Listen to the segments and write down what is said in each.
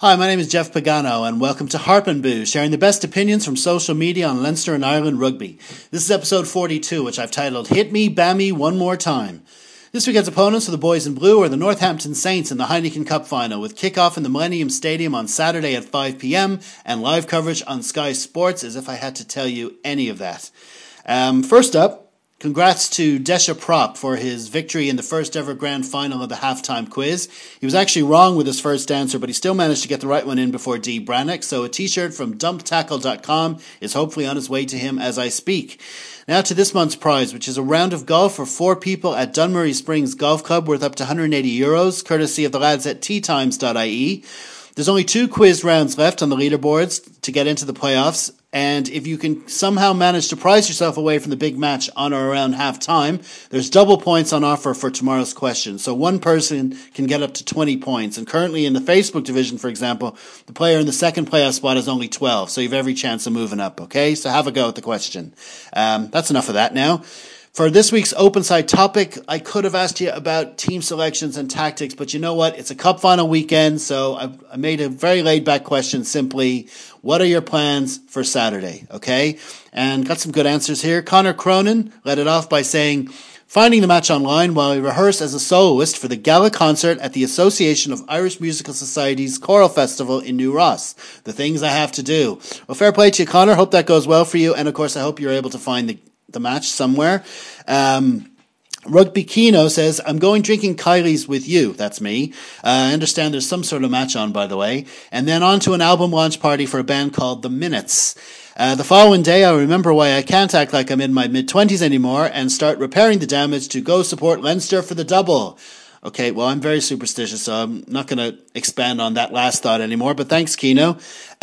Hi, my name is Jeff Pagano, and welcome to Harp and Boo, sharing the best opinions from social media on Leinster and Ireland rugby. This is episode 42, which I've titled Hit Me, Bammy, One More Time. This weekend's opponents for the boys in blue are the Northampton Saints in the Heineken Cup final, with kick-off in the Millennium Stadium on Saturday at 5 p.m, and live coverage on Sky Sports, as if I had to tell you any of that. First up, congrats to Desha Prop for his victory in the first ever grand final of the halftime quiz. He was actually wrong with his first answer, but he still managed to get the right one in before Dee Brannock, so a t-shirt from dumptackle.com is hopefully on its way to him as I speak. Now to this month's prize, which is a round of golf for 4 people at Dunmurry Springs Golf Club worth up to €180, courtesy of the lads at teatimes.ie. There's only 2 quiz rounds left on the leaderboards to get into the playoffs, and if you can somehow manage to prize yourself away from the big match on or around half-time, there's double points on offer for tomorrow's question. So one person can get up to 20 points. And currently in the Facebook division, for example, the player in the second playoff spot is only 12. So you have every chance of moving up, okay? So have a go at the question. That's enough of that now. For this week's open side topic, I could have asked you about team selections and tactics, but you know what? It's a cup final weekend, so I made a very laid-back question, simply, what are your plans for Saturday, okay? And got some good answers here. Connor Cronin led it off by saying, finding the match online while I rehearse as a soloist for the gala concert at the Association of Irish Musical Societies Choral Festival in New Ross. The things I have to do. Well, fair play to you, Connor. Hope that goes well for you, and of course, I hope you're able to find the match somewhere. Rugby Kino says, I'm going drinking Kylie's with you. That's me. I understand there's some sort of match on, by the way. And then on to an album launch party for a band called The Minutes. The following day, I remember why I can't act like I'm in my mid-20s anymore and start repairing the damage to go support Leinster for the double. Okay, well, I'm very superstitious, so I'm not going to expand on that last thought anymore, but thanks, Kino.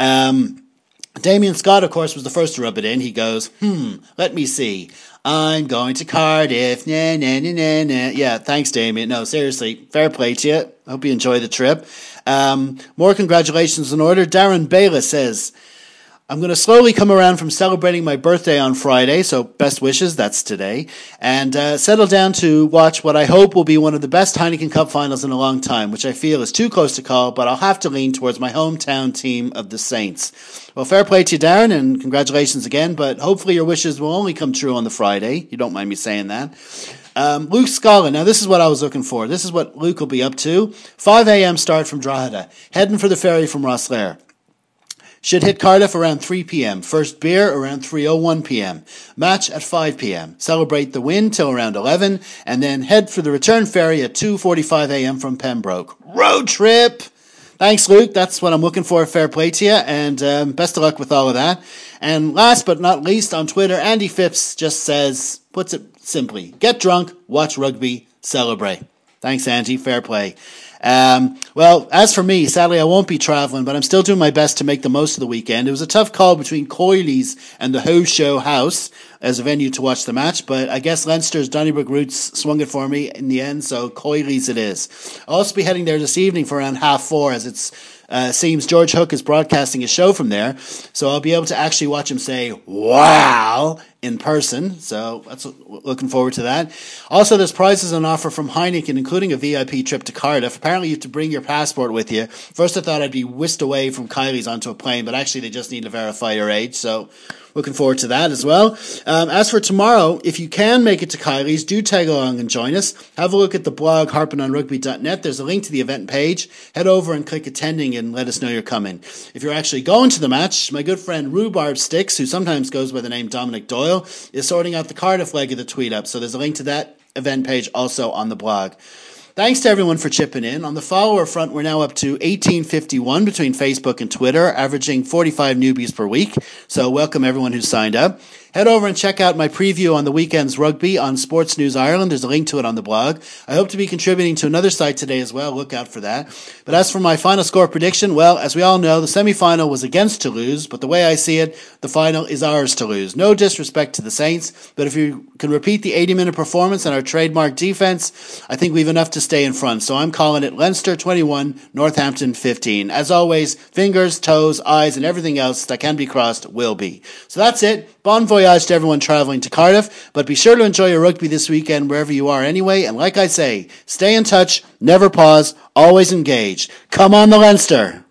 Damien Scott, of course, was the first to rub it in. He goes, let me see. I'm going to Cardiff. Nah, nah, nah, nah, nah. Yeah, thanks, Damien. No, seriously, fair play to you. I hope you enjoy the trip. More congratulations in order. Darren Bayless says, I'm going to slowly come around from celebrating my birthday on Friday, so best wishes, that's today, and settle down to watch what I hope will be one of the best Heineken Cup finals in a long time, which I feel is too close to call, but I'll have to lean towards my hometown team of the Saints. Well, fair play to you, Darren, and congratulations again, but hopefully your wishes will only come true on the Friday. You don't mind me saying that. Luke Scollin, now this is what I was looking for. This is what Luke will be up to. 5 a.m. start from Drogheda, heading for the ferry from Rosslare. Should hit Cardiff around 3 p.m. First beer around 3:01 p.m. Match at 5 p.m. Celebrate the win till around 11, and then head for the return ferry at 2:45 a.m. from Pembroke. Road trip! Thanks, Luke. That's what I'm looking for. Fair play to you, and best of luck with all of that. And last but not least, on Twitter, Andy Phipps just says, puts it simply, get drunk, watch rugby, celebrate. Thanks, Andy. Fair play. Well, as for me, sadly I won't be travelling, but I'm still doing my best to make the most of the weekend. It was a tough call between Coyley's and the Ho Show House as a venue to watch the match, but I guess Leinster's Donnybrook roots swung it for me in the end, so Coyley's it is. I'll also be heading there this evening for around 4:30, as it's seems George Hook is broadcasting a show from there, so I'll be able to actually watch him say, wow, in person, so that's looking forward to that. Also, there's prizes on offer from Heineken, including a VIP trip to Cardiff. Apparently, you have to bring your passport with you. First, I thought I'd be whisked away from Kylie's onto a plane, but actually, they just need to verify your age, so looking forward to that as well. As for tomorrow, if you can make it to Kylie's, do tag along and join us. Have a look at the blog, harpingonrugby.net. There's a link to the event page. Head over and click attending and let us know you're coming. If you're actually going to the match, my good friend Rhubarb Sticks, who sometimes goes by the name Dominic Doyle, is sorting out the Cardiff leg of the tweet up. So there's a link to that event page also on the blog. Thanks to everyone for chipping in. On the follower front, we're now up to 1851 between Facebook and Twitter, averaging 45 newbies per week. So welcome everyone who's signed up. Head over and check out my preview on the weekend's rugby on Sports News Ireland. There's a link to it on the blog. I hope to be contributing to another site today as well. Look out for that. But as for my final score prediction, well, as we all know, the semi-final was against Toulouse, but the way I see it, the final is ours to lose. No disrespect to the Saints, but if you can repeat the 80-minute performance and our trademark defense, I think we've enough to stay in front. So I'm calling it Leinster 21, Northampton 15. As always, fingers, toes, eyes, and everything else that can be crossed will be. So that's it. Bon voyage to everyone travelling to Cardiff, but be sure to enjoy your rugby this weekend wherever you are anyway, and like I say, stay in touch, never pause, always engage. Come on the Leinster!